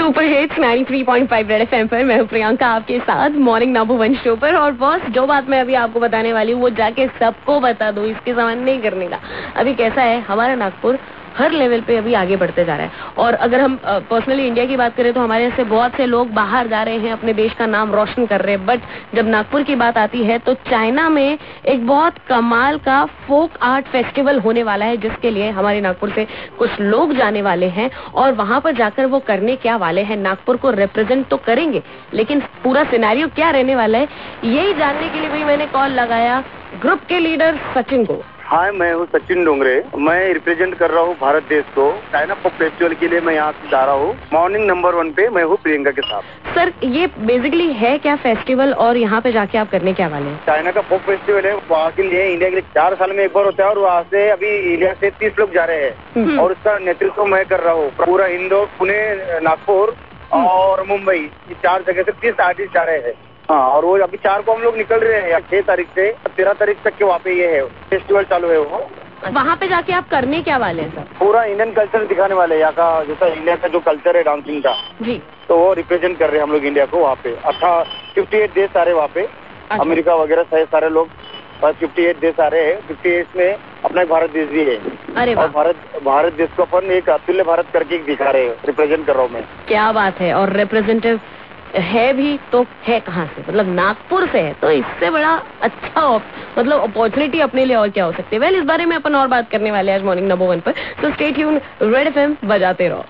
Super hits 93.5 red FM पर मैं हूँ प्रियंका आपके साथ मॉर्निंग नंबर 1 शो पर। और बॉस, जो बात मैं अभी आपको बताने वाली हूँ वो जाके सबको बता दो, इसके समान नहीं करने का। अभी कैसा है, हमारा नागपुर हर लेवल पे अभी आगे बढ़ते जा रहा है। और अगर हम पर्सनली इंडिया की बात करें तो हमारे यहाँ से बहुत से लोग बाहर जा रहे हैं, अपने देश का नाम रोशन कर रहे हैं। बट जब नागपुर की बात आती है तो चाइना में एक बहुत कमाल का फोक आर्ट फेस्टिवल होने वाला है, जिसके लिए हमारे नागपुर से कुछ लोग जाने वाले हैं। और वहां पर जाकर वो करने क्या वाले हैं, नागपुर को रिप्रेजेंट तो करेंगे, लेकिन पूरा सिनेरियो क्या रहने वाला है, यही जानने के लिए भी मैंने कॉल लगाया ग्रुप के लीडर सचिन को। हाँ, मैं हूँ सचिन डोंगरे। मैं रिप्रेजेंट कर रहा हूँ भारत देश को चाइना पॉप फेस्टिवल के लिए। मैं यहाँ से जा रहा हूँ मॉर्निंग नंबर 1 पे। मैं हूँ प्रियंका के साथ। सर, ये बेसिकली है क्या फेस्टिवल और यहाँ पे जाके आप करने क्या वाले हैं? चाइना का पॉप फेस्टिवल है, वहाँ के लिए इंडिया के लिए 4 साल में एक बार होता है। और वहाँ से अभी इंडिया से 30 लोग जा रहे हैं और उसका नेतृत्व मैं कर रहा हूँ। पूरा इंदौर, पुणे, नागपुर और मुंबई, ये 4 जगह से 30 आर्टिस्ट जा रहे हैं। हाँ, और वो अभी 4 को हम लोग निकल रहे हैं। 6 तारीख से 13 तारीख तक के वहाँ पे ये है फेस्टिवल चालू है। वो वहाँ पे जाके आप करने क्या वाले हैं सर? पूरा इंडियन कल्चर दिखाने वाले हैं, यहाँ का जैसा इंडिया का जो कल्चर है डांसिंग का जी, तो वो रिप्रेजेंट कर रहे हैं हम लोग इंडिया को वहाँ पे। 58 देश आ रहे वहाँ पे। अच्छा। अमेरिका वगैरह सारे लोग 58 देश आ रहे हैं। 58 में अपना भारत देश भी है। अरे और भारत देश को अपन एक अतुल्य भारत करके दिखा रहे हैं, रिप्रेजेंट कर रहा हूँ मैं। क्या बात है। और रिप्रेजेंटेटिव है भी तो है कहाँ से, मतलब नागपुर से है, तो इससे बड़ा अच्छा मतलब अपॉर्चुनिटी अपने लिए और क्या हो सकती है। वेल, इस बारे में अपन और बात करने वाले हैं आज मॉर्निंग नंबर 1 पर। तो स्टे ट्यून, रेड एफएम बजाते रहो।